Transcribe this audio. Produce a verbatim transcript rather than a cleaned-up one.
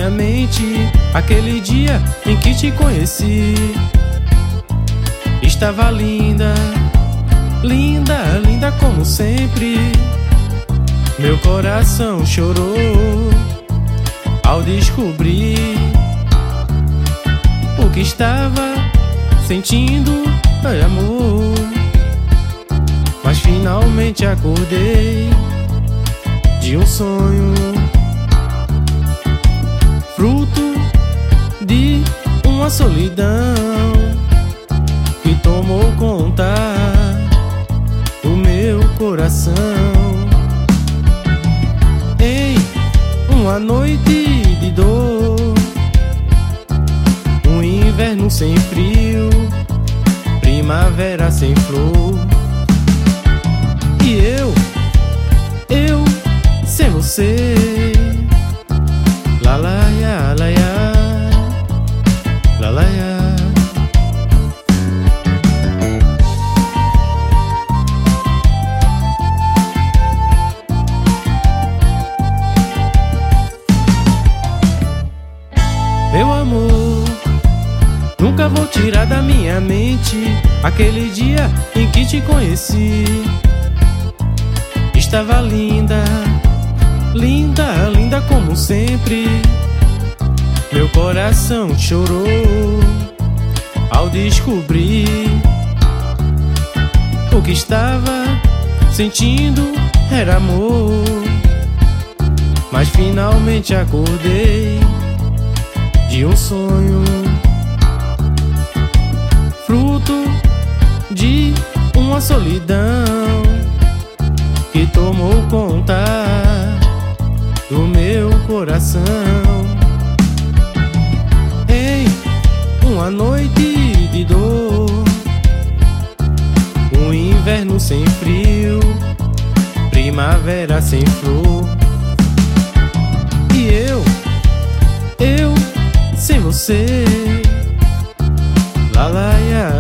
minha mente aquele dia em que te conheci. Estava linda, linda, linda como sempre. Meu coração chorou ao descobrir o que estava sentindo, ai amor. Mas finalmente acordei de um sonho, fruto de uma solidão que tomou conta do meu coração. Em uma noite de dor, um inverno sem frio, primavera sem flor, e eu, eu sem você. La la ya, la ya, la la ya. Meu amor, nunca vou tirar da minha mente aquele dia em que te conheci. Estava linda, linda, linda como sempre. Meu coração chorou ao descobrir o que estava sentindo era amor. Mas finalmente acordei de um sonho, fruto de uma solidão que tomou conta do meu coração. Em uma noite de dor, um inverno sem frio, primavera sem flor, e eu, eu sem você. La la ya,